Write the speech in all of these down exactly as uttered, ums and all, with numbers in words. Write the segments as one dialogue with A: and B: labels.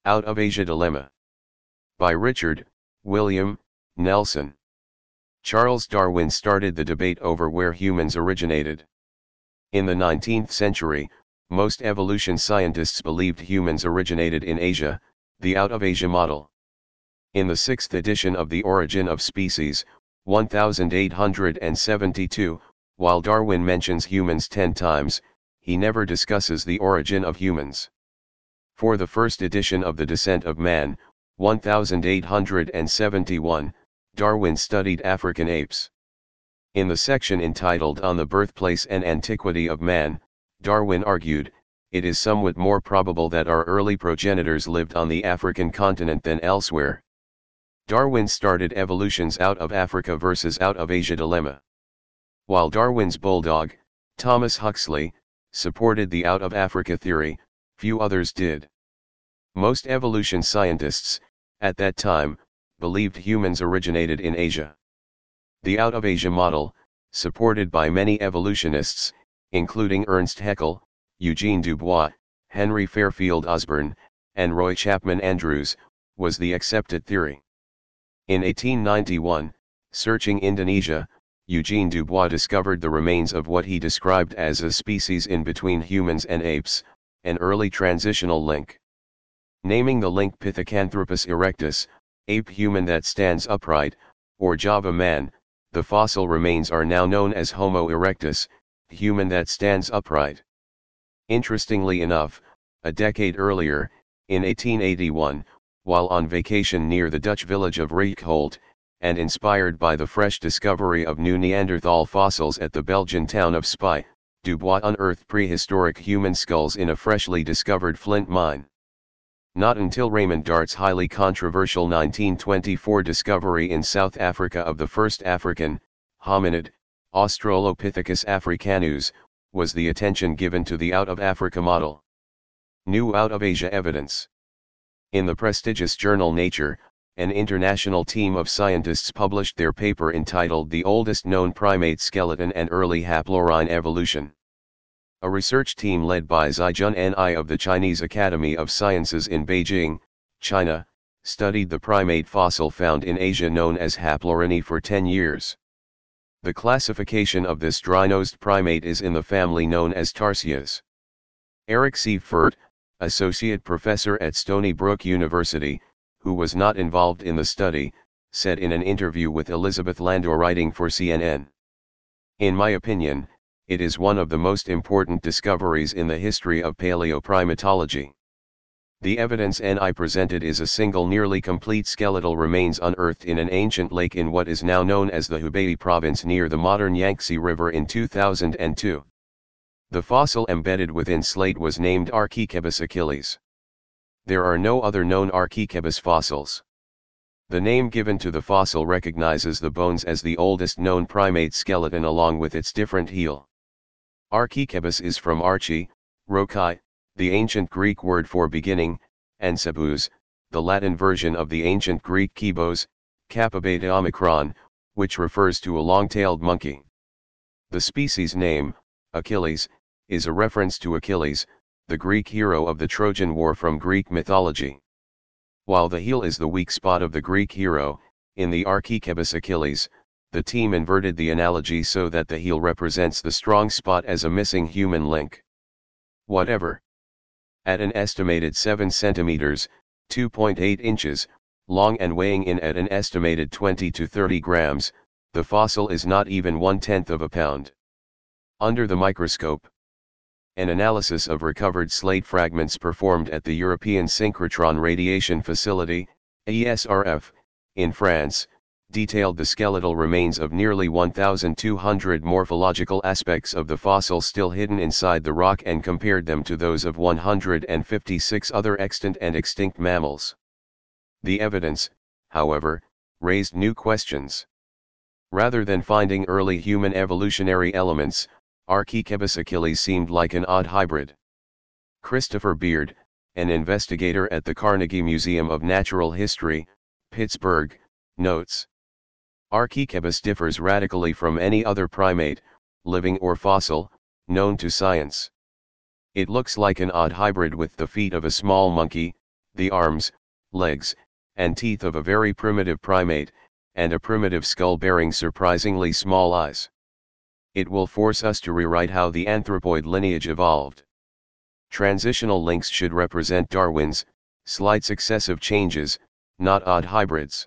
A: Out of Asia Dilemma. By Richard, William, Nelson. Charles Darwin started the debate over where humans originated. In the nineteenth century, most evolution scientists believed humans originated in Asia, the Out of Asia model. In the sixth edition of The Origin of Species, eighteen seventy-two, while Darwin mentions humans ten times, he never discusses the origin of humans. For the first edition of The Descent of Man, eighteen seventy-one, Darwin studied African apes. In the section entitled On the Birthplace and Antiquity of Man, Darwin argued, it is somewhat more probable that our early progenitors lived on the African continent than elsewhere. Darwin started evolution's Out of Africa versus Out of Asia dilemma. While Darwin's bulldog, Thomas Huxley, supported the Out of Africa theory, few others did. Most evolution scientists, at that time, believed humans originated in Asia. The Out of Asia model, supported by many evolutionists, including Ernst Haeckel, Eugene Dubois, Henry Fairfield Osborn, and Roy Chapman Andrews, was the accepted theory. In eighteen ninety-one, searching Indonesia, Eugene Dubois discovered the remains of what he described as a species in between humans and apes, an early transitional link. Naming the link Pithecanthropus erectus, ape-human that stands upright, or Java man, the fossil remains are now known as Homo erectus, human that stands upright. Interestingly enough, a decade earlier, in eighteen eighty-one, while on vacation near the Dutch village of Reekholt, and inspired by the fresh discovery of new Neanderthal fossils at the Belgian town of Spy, Dubois unearthed prehistoric human skulls in a freshly discovered flint mine. Not until Raymond Dart's highly controversial nineteen twenty-four discovery in South Africa of the first African hominid, Australopithecus africanus, was the attention given to the Out of Africa model. New Out of Asia evidence. In the prestigious journal Nature, an international team of scientists published their paper entitled The Oldest Known Primate Skeleton and Early Haplorhine Evolution. A research team led by Zijun Ni of the Chinese Academy of Sciences in Beijing, China, studied the primate fossil found in Asia known as Haplorhini for ten years. The classification of this dry-nosed primate is in the family known as Tarsias. Eric Seifert, associate professor at Stony Brook University, who was not involved in the study, said in an interview with Elizabeth Landor writing for C N N. In my opinion, it is one of the most important discoveries in the history of paleoprimatology. The evidence N I presented is a single nearly complete skeletal remains unearthed in an ancient lake in what is now known as the Hubei province near the modern Yangtze River in two thousand two. The fossil embedded within slate was named Archaecephalus achilles. There are no other known Archaecephalus fossils. The name given to the fossil recognizes the bones as the oldest known primate skeleton along with its different heel. Archaecephalus is from archi, rokai, the ancient Greek word for beginning, and sebus, the Latin version of the ancient Greek kibos, kappa beta omicron, which refers to a long-tailed monkey. The species name, Achilles, is a reference to Achilles, the Greek hero of the Trojan War from Greek mythology. While the heel is the weak spot of the Greek hero, in the Archaecephalus achilles, the team inverted the analogy so that the heel represents the strong spot as a missing human link. Whatever. At an estimated seven centimeters, two point eight inches, long and weighing in at an estimated twenty to thirty grams, the fossil is not even one-tenth of a pound. Under the microscope. An analysis of recovered slate fragments performed at the European Synchrotron Radiation Facility, E S R F, in France, detailed the skeletal remains of nearly one thousand two hundred morphological aspects of the fossil still hidden inside the rock and compared them to those of one hundred fifty-six other extant and extinct mammals. The evidence, however, raised new questions. Rather than finding early human evolutionary elements, Archaecephalus achilles seemed like an odd hybrid. Christopher Beard, an investigator at the Carnegie Museum of Natural History, Pittsburgh, notes, Archaecephalus differs radically from any other primate, living or fossil, known to science. It looks like an odd hybrid with the feet of a small monkey, the arms, legs, and teeth of a very primitive primate, and a primitive skull bearing surprisingly small eyes. It will force us to rewrite how the anthropoid lineage evolved. Transitional links should represent Darwin's slight successive changes, not odd hybrids.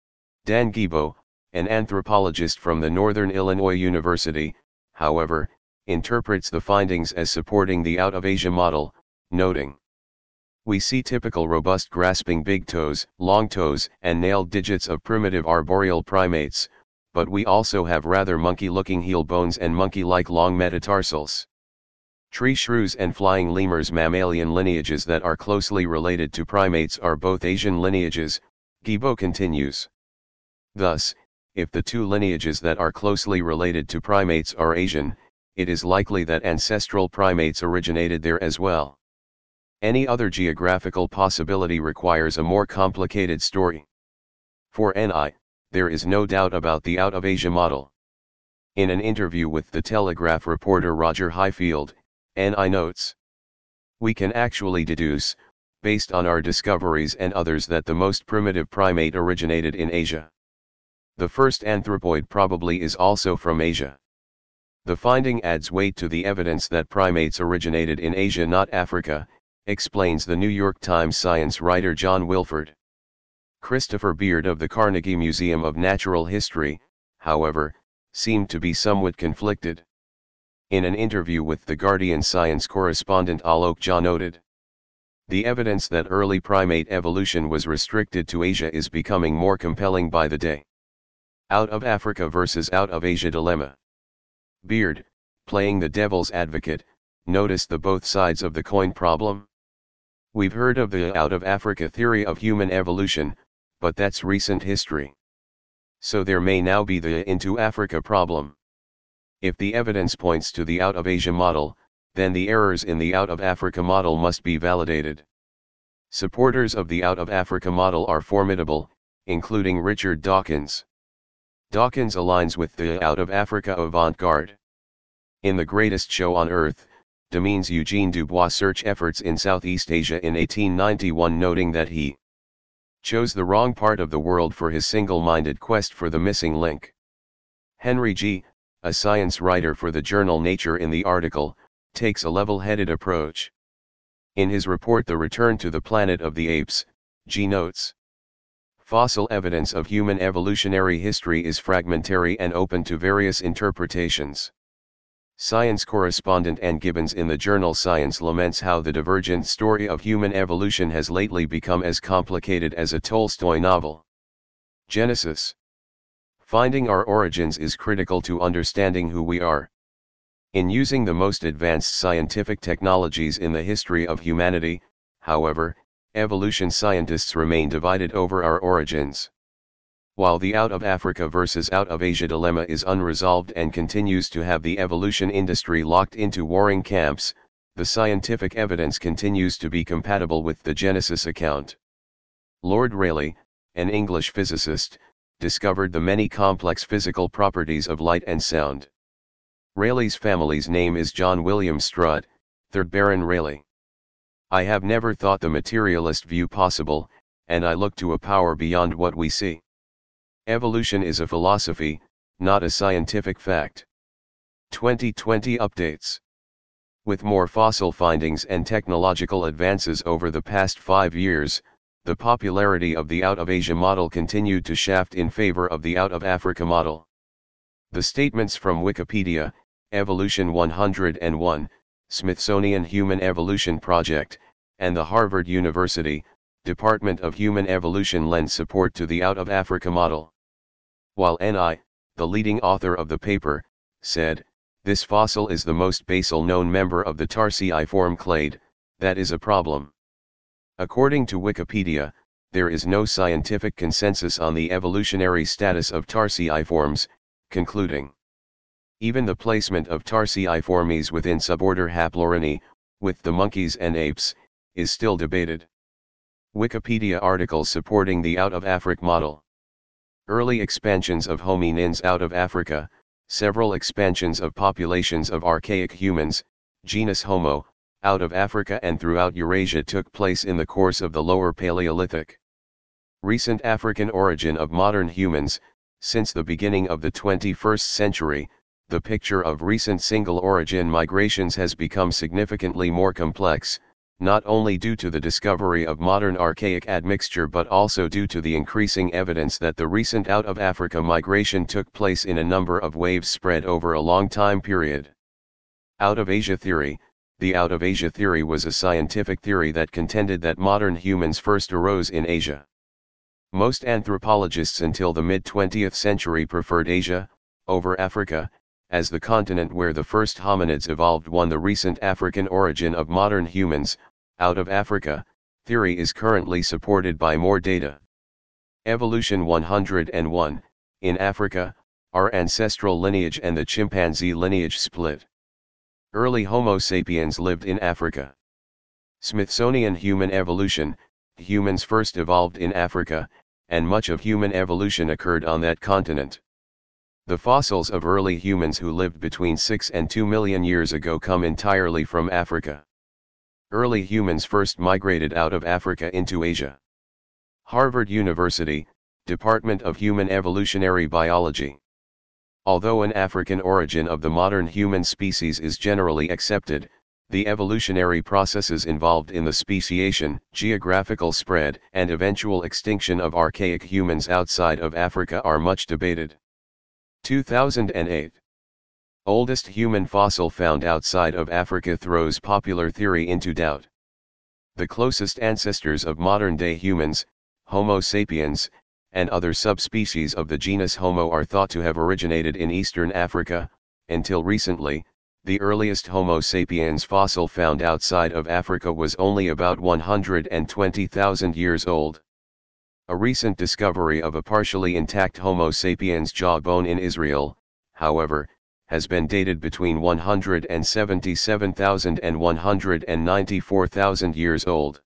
A: Dan Guillebeau, an anthropologist from the Northern Illinois University, however, interprets the findings as supporting the out-of-Asia model, noting, "We see typical robust grasping big toes, long toes, and nailed digits of primitive arboreal primates, but we also have rather monkey-looking heel bones and monkey-like long metatarsals. Tree shrews and flying lemurs mammalian lineages that are closely related to primates are both Asian lineages," Guillebeau continues. Thus, if the two lineages that are closely related to primates are Asian, it is likely that ancestral primates originated there as well. Any other geographical possibility requires a more complicated story. For N I, there is no doubt about the out-of-Asia model. In an interview with the Telegraph reporter Roger Highfield, N I notes, "We can actually deduce, based on our discoveries and others, that the most primitive primate originated in Asia. The first anthropoid probably is also from Asia. The finding adds weight to the evidence that primates originated in Asia, not Africa," explains the New York Times science writer John Wilford. Christopher Beard of the Carnegie Museum of Natural History, however, seemed to be somewhat conflicted. In an interview with The Guardian science correspondent Alok Jha noted, "The evidence that early primate evolution was restricted to Asia is becoming more compelling by the day. Out of Africa versus out of Asia dilemma." Beard, playing the devil's advocate, noticed the both sides of the coin problem. "We've heard of the out of Africa theory of human evolution, but that's recent history. So there may now be the into Africa problem. If the evidence points to the out of Asia model, then the errors in the out of Africa model must be validated." Supporters of the out of Africa model are formidable, including Richard Dawkins. Dawkins aligns with the out of Africa avant-garde. In The Greatest Show on Earth, demeans Eugene Dubois' search efforts in Southeast Asia in eighteen ninety-one, noting that he chose the wrong part of the world for his single-minded quest for the missing link. Henry G., a science writer for the journal Nature, in the article, takes a level-headed approach. In his report The Return to the Planet of the Apes, G notes, "Fossil evidence of human evolutionary history is fragmentary and open to various interpretations." Science correspondent Ann Gibbons in the journal Science laments how the divergent story of human evolution has lately become as complicated as a Tolstoy novel. Genesis. "Finding our origins is critical to understanding who we are. In using the most advanced scientific technologies in the history of humanity, however, evolution scientists remain divided over our origins. While the out of Africa versus out of Asia dilemma is unresolved and continues to have the evolution industry locked into warring camps, the scientific evidence continues to be compatible with the Genesis account." Lord Rayleigh, an English physicist, discovered the many complex physical properties of light and sound. Rayleigh's family's name is John William Strutt, third Baron Rayleigh. "I have never thought the materialist view possible, and I look to a power beyond what we see. Evolution is a philosophy, not a scientific fact." twenty twenty updates. With more fossil findings and technological advances over the past five years, the popularity of the out of Asia model continued to shaft in favor of the out of Africa model. The statements from Wikipedia, Evolution one hundred and one, Smithsonian Human Evolution Project, and the Harvard University, Department of Human Evolution lend support to the out of Africa model. While N I, the leading author of the paper, said, "This fossil is the most basal known member of the Tarsiiform clade, that is a problem." According to Wikipedia, there is no scientific consensus on the evolutionary status of Tarsiiforms, concluding, "Even the placement of Tarsiiformes within suborder Haplorhini, with the monkeys and apes, is still debated." Wikipedia articles supporting the out of Africa model. Early expansions of hominins out of Africa, several expansions of populations of archaic humans, genus Homo, out of Africa and throughout Eurasia took place in the course of the Lower Paleolithic. Recent African origin of modern humans. Since the beginning of the twenty-first century, the picture of recent single-origin migrations has become significantly more complex, not only due to the discovery of modern archaic admixture but also due to the increasing evidence that the recent out-of-Africa migration took place in a number of waves spread over a long time period. Out-of-Asia theory. The out-of-Asia theory was a scientific theory that contended that modern humans first arose in Asia. Most anthropologists until the mid-twentieth century preferred Asia, over Africa, as the continent where the first hominids evolved. One The recent African origin of modern humans, out of Africa, theory is currently supported by more data. Evolution one hundred one, in Africa, our ancestral lineage and the chimpanzee lineage split. Early Homo sapiens lived in Africa. Smithsonian Human Evolution. Humans first evolved in Africa, and much of human evolution occurred on that continent. The fossils of early humans who lived between six and two million years ago come entirely from Africa. Early humans first migrated out of Africa into Asia. Harvard University, Department of Human Evolutionary Biology. Although an African origin of the modern human species is generally accepted, the evolutionary processes involved in the speciation, geographical spread, and eventual extinction of archaic humans outside of Africa are much debated. two thousand eight. Oldest human fossil found outside of Africa throws popular theory into doubt. The closest ancestors of modern-day humans, Homo sapiens, and other subspecies of the genus Homo are thought to have originated in eastern Africa. Until recently, the earliest Homo sapiens fossil found outside of Africa was only about one hundred twenty thousand years old. A recent discovery of a partially intact Homo sapiens jawbone in Israel, however, has been dated between one hundred seventy-seven thousand and one hundred ninety-four thousand years old.